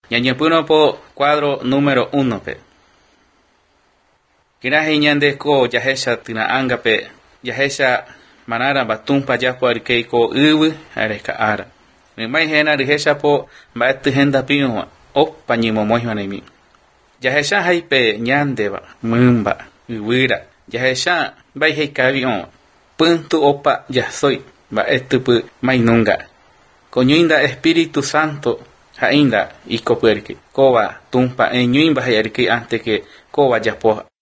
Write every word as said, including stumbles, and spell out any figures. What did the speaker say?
Ñañepuno po cuadro número uno pe. Kiraje ñande ko yahesha tina anga pe yahesha manara batumpa yapo arikei ko uwi areka ara. Nimai hena rihesha po baetu henda piño oppa ñimomoy manemi. Yahesha haipe ñande ba mumba uwira. Yahesha bai hei kavion puntu opa yasoy baetu pu mainunga. Koñuinda Espíritu Santo hainda iko puerki kowa tumpa eñuimba hayariki ante que kowa yapo